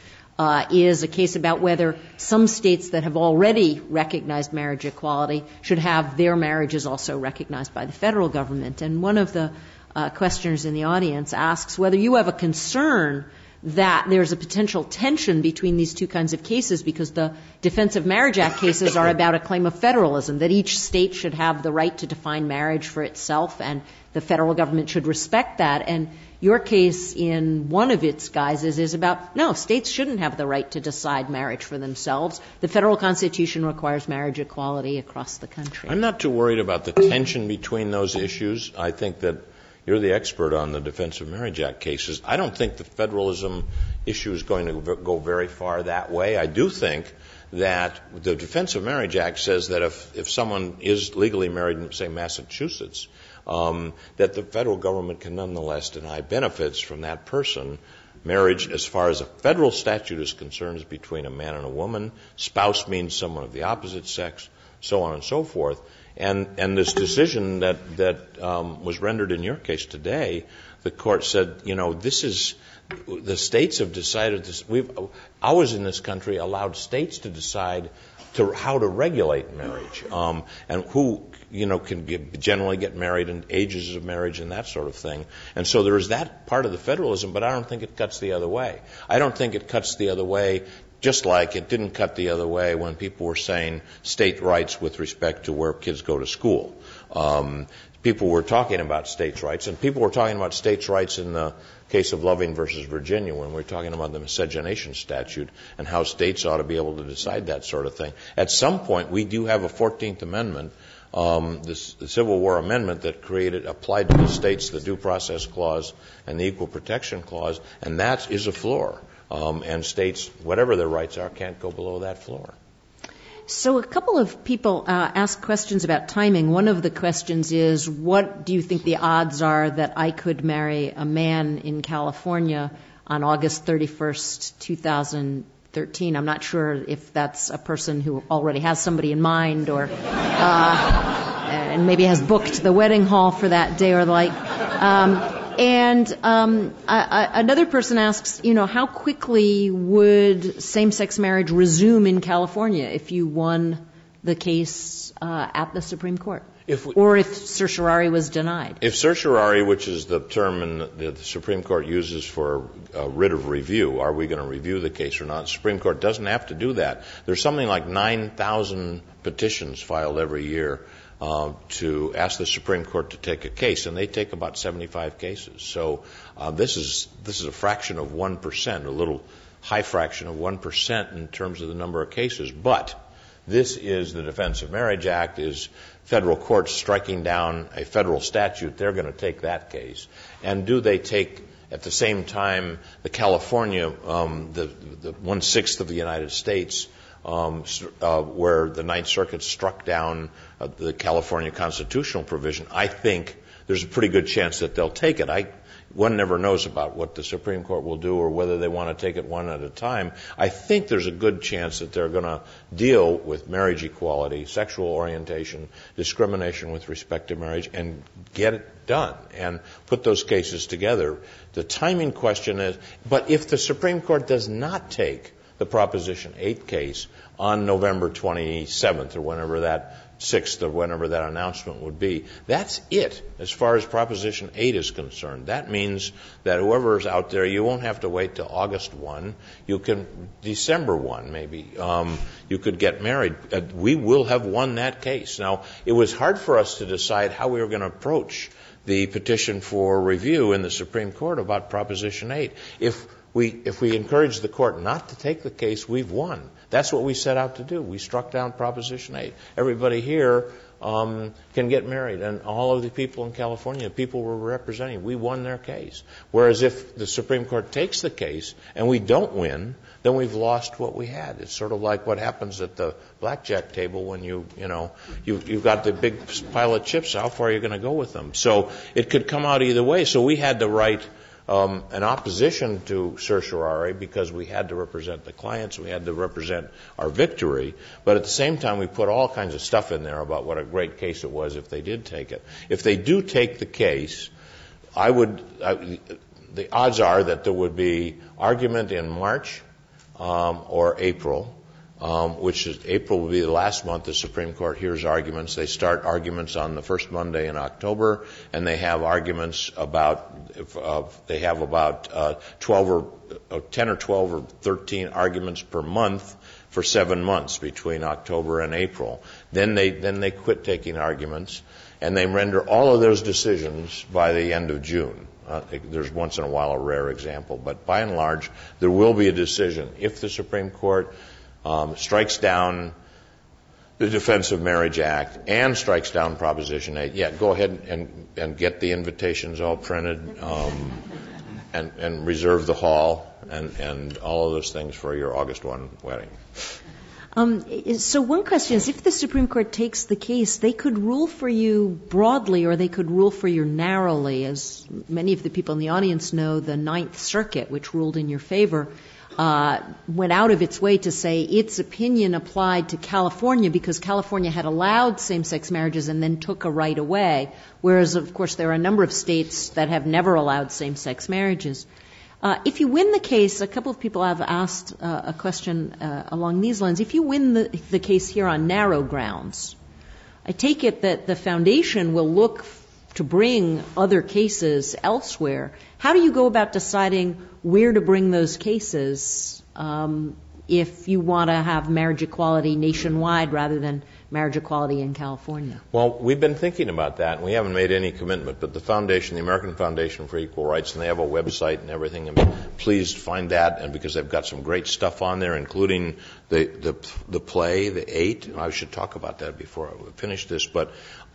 is a case about whether some states that have already recognized marriage equality should have their marriages also recognized by the federal government. And one of the questioners in the audience asks whether you have a concern that there's a potential tension between these two kinds of cases, because the Defense of Marriage Act cases are about a claim of federalism, that each state should have the right to define marriage for itself and the federal government should respect that. And your case in one of its guises is about, no, states shouldn't have the right to decide marriage for themselves. The federal constitution requires marriage equality across the country. I'm not too worried about the tension between those issues. I think that you're the expert on the Defense of Marriage Act cases. I don't think the federalism issue is going to go very far that way. I do think that the Defense of Marriage Act says that if someone is legally married in, say, Massachusetts, that the federal government can nonetheless deny benefits from that person. Marriage, as far as a federal statute is concerned, is between a man and a woman. Spouse means someone of the opposite sex, so on and so forth. And this decision that was rendered in your case today, the court said, this is, the states have decided this. Ours in this country allowed states to decide how to regulate marriage, and who, can generally get married and ages of marriage and that sort of thing. And so there is that part of the federalism, but I don't think it cuts the other way. I don't think it cuts the other way, just like it didn't cut the other way when people were saying state rights with respect to where kids go to school. People were talking about states' rights, and people were talking about states' rights in the case of Loving versus Virginia when we're talking about the miscegenation statute and how states ought to be able to decide that sort of thing. At some point, we do have a 14th Amendment, the Civil War Amendment that applied to the states the Due Process Clause and the Equal Protection Clause, and that is a floor. And states, whatever their rights are, can't go below that floor. So a couple of people asked questions about timing. One of the questions is, what do you think the odds are that I could marry a man in California on August 31st, 2013? I'm not sure if that's a person who already has somebody in mind or and maybe has booked the wedding hall for that day or the like. Another person asks, how quickly would same-sex marriage resume in California if you won the case at the Supreme Court? Or if certiorari was denied? If certiorari, which is the term that the Supreme Court uses for a writ of review, are we going to review the case or not? The Supreme Court doesn't have to do that. There's something like 9,000 petitions filed every year to ask the Supreme Court to take a case, and they take about 75 cases. So this is a fraction of 1%, a little high fraction of 1% in terms of the number of cases. But this is the Defense of Marriage Act, is federal courts striking down a federal statute. They're going to take that case. And do they take at the same time the California, the 1/6 of the United States, where the Ninth Circuit struck down the California constitutional provision? I think there's a pretty good chance that they'll take it. One never knows about what the Supreme Court will do or whether they want to take it one at a time. I think there's a good chance that they're going to deal with marriage equality, sexual orientation, discrimination with respect to marriage, and get it done and put those cases together. The timing question is, but if the Supreme Court does not take the Proposition 8 case on November 27th or whenever that 6th or whenever that announcement would be. That's it as far as Proposition 8 is concerned. That means that whoever is out there, you won't have to wait till August 1. You can, December 1 maybe, you could get married. We will have won that case. Now, it was hard for us to decide how we were going to approach the petition for review in the Supreme Court about Proposition 8. If we encourage the court not to take the case, we've won. That's what we set out to do. We struck down Proposition 8. Everybody here can get married, and all of the people in California, people we're representing, we won their case. Whereas if the Supreme Court takes the case and we don't win, then we've lost what we had. It's sort of like what happens at the blackjack table when you've got the big pile of chips. How far are you going to go with them? So it could come out either way. So we had to write an opposition to certiorari because we had to represent the clients, we had to represent our victory, but at the same time we put all kinds of stuff in there about what a great case it was if they did take it. If they do take the case, the odds are that there would be argument in March or April, which is April will be the last month the Supreme Court hears arguments. They start arguments on the first Monday in October, and they have arguments about 10 or 12 or 13 arguments per month for 7 months between October and April. Then they quit taking arguments, and they render all of those decisions by the end of June. There's once in a while a rare example, but by and large there will be a decision. If the Supreme Court strikes down the Defense of Marriage Act and strikes down Proposition 8, go ahead and get the invitations all printed and reserve the hall and all of those things for your August 1 wedding. So one question is, if the Supreme Court takes the case, they could rule for you broadly or they could rule for you narrowly. As many of the people in the audience know, the Ninth Circuit, which ruled in your favor, went out of its way to say its opinion applied to California because California had allowed same-sex marriages and then took a right away, whereas, of course, there are a number of states that have never allowed same-sex marriages. If you win the case, a couple of people have asked a question along these lines. If you win the case here on narrow grounds, I take it that the foundation will look to bring other cases elsewhere. How do you go about deciding where to bring those cases if you want to have marriage equality nationwide rather than marriage equality in California? Well, we've been thinking about that, and we haven't made any commitment, but the foundation, the American Foundation for Equal Rights, and they have a website and everything, and please find that, and because they've got some great stuff on there, including the play, the 8. I should talk about that before I finish this, but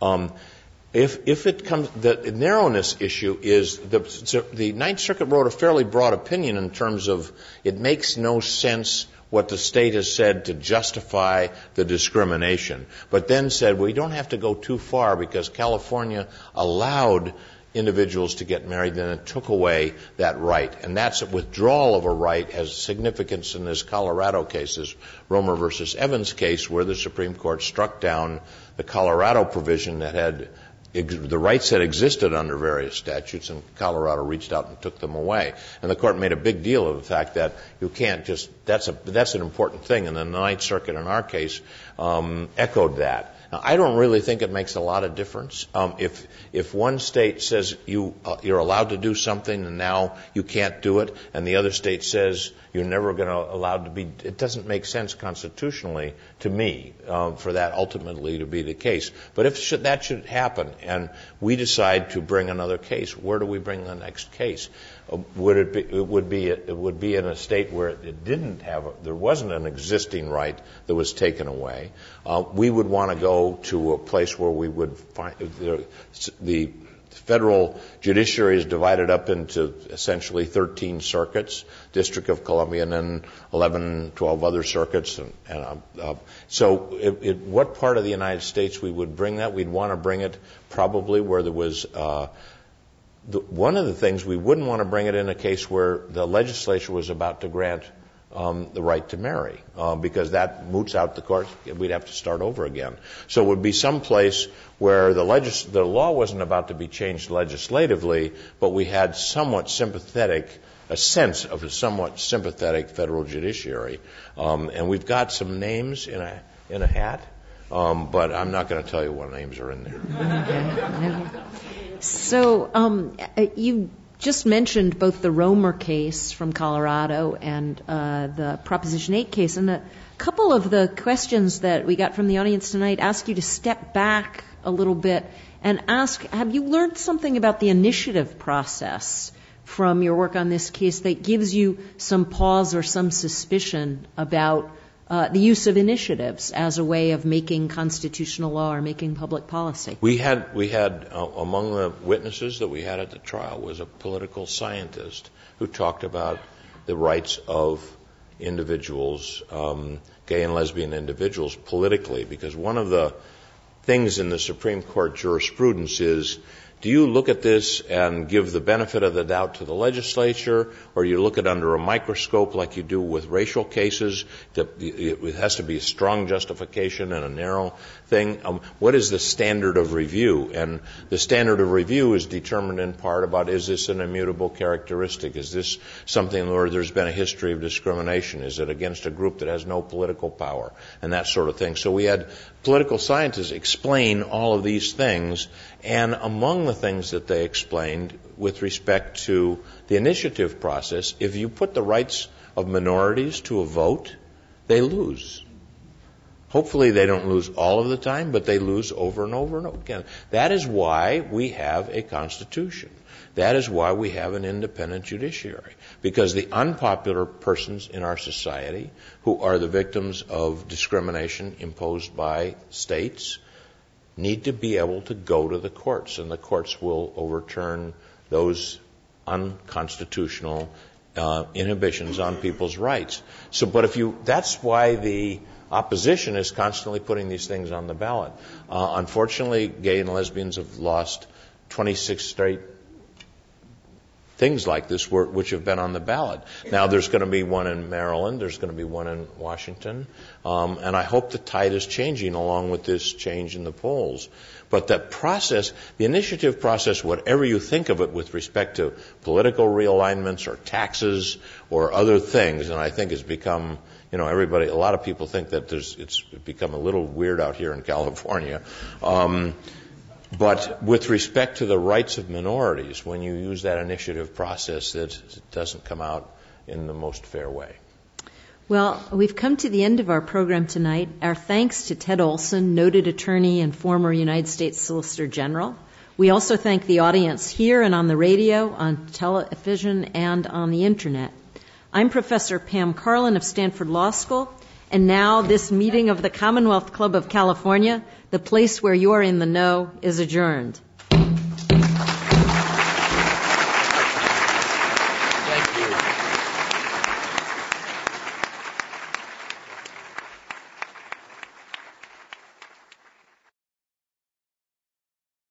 if it comes, the narrowness issue is the Ninth Circuit wrote a fairly broad opinion in terms of it makes no sense what the state has said to justify the discrimination, but then said we don't have to go too far because California allowed individuals to get married, then it took away that right. And that's a withdrawal of a right has significance in this Colorado case, this Romer versus Evans case, where the Supreme Court struck down the Colorado provision that had the rights that existed under various statutes, and Colorado reached out and took them away. And the court made a big deal of the fact that you can't just, that's an important thing, and then the Ninth Circuit in our case echoed that. Now, I don't really think it makes a lot of difference. If one state says you're allowed to do something and now you can't do it, and the other state says you're never going to allowed to be, it doesn't make sense constitutionally to me for that ultimately to be the case. But if that should happen and we decide to bring another case, where do we bring the next case? It would be in a state where it didn't have there wasn't an existing right that was taken away. We would want to go to a place where we would find the federal judiciary is divided up into essentially 13 circuits, District of Columbia, and then 11, 12 other circuits. So what part of the United States we would bring that? We'd want to bring it probably where there was one of the things we wouldn't want to bring it in a case where the legislature was about to grant the right to marry, because that moots out the court. We'd have to start over again. So it would be some place where the law wasn't about to be changed legislatively, but we had somewhat sympathetic a sense of a somewhat sympathetic federal judiciary. And we've got some names in a hat, but I'm not going to tell you what names are in there. Okay. So you just mentioned both the Romer case from Colorado and the Proposition 8 case, and a couple of the questions that we got from the audience tonight ask you to step back a little bit and ask, have you learned something about the initiative process from your work on this case that gives you some pause or some suspicion about the use of initiatives as a way of making constitutional law or making public policy? We had among the witnesses that we had at the trial was a political scientist who talked about the rights of individuals, gay and lesbian individuals, politically, because one of the things in the Supreme Court jurisprudence is, do you look at this and give the benefit of the doubt to the legislature, or you look at it under a microscope like you do with racial cases? It has to be a strong justification and a narrow thing. What is the standard of review? And the standard of review is determined in part about, is this an immutable characteristic? Is this something where there's been a history of discrimination? Is it against a group that has no political power? And that sort of thing. So we had political scientists explain all of these things, and among the things that they explained with respect to the initiative process, if you put the rights of minorities to a vote, they lose. Hopefully they don't lose all of the time, but they lose over and over and over again. That is why we have a constitution. That is why we have an independent judiciary. Because the unpopular persons in our society who are the victims of discrimination imposed by states need to be able to go to the courts, and the courts will overturn those unconstitutional inhibitions on people's rights. So, but that's why the opposition is constantly putting these things on the ballot. Unfortunately, gay and lesbians have lost 26 straight things like this which have been on the ballot. Now there's going to be one in Maryland, there's going to be one in Washington, and I hope the tide is changing along with this change in the polls. But that process, the initiative process, whatever you think of it with respect to political realignments or taxes or other things, and I think it's become, a lot of people think that it's become a little weird out here in California. But with respect to the rights of minorities, when you use that initiative process, it doesn't come out in the most fair way. Well, we've come to the end of our program tonight. Our thanks to Ted Olson, noted attorney and former United States Solicitor General. We also thank the audience here and on the radio, on television, and on the Internet. I'm Professor Pam Carlin of Stanford Law School, and now this meeting of the Commonwealth Club of California, the place where you are in the know, is adjourned.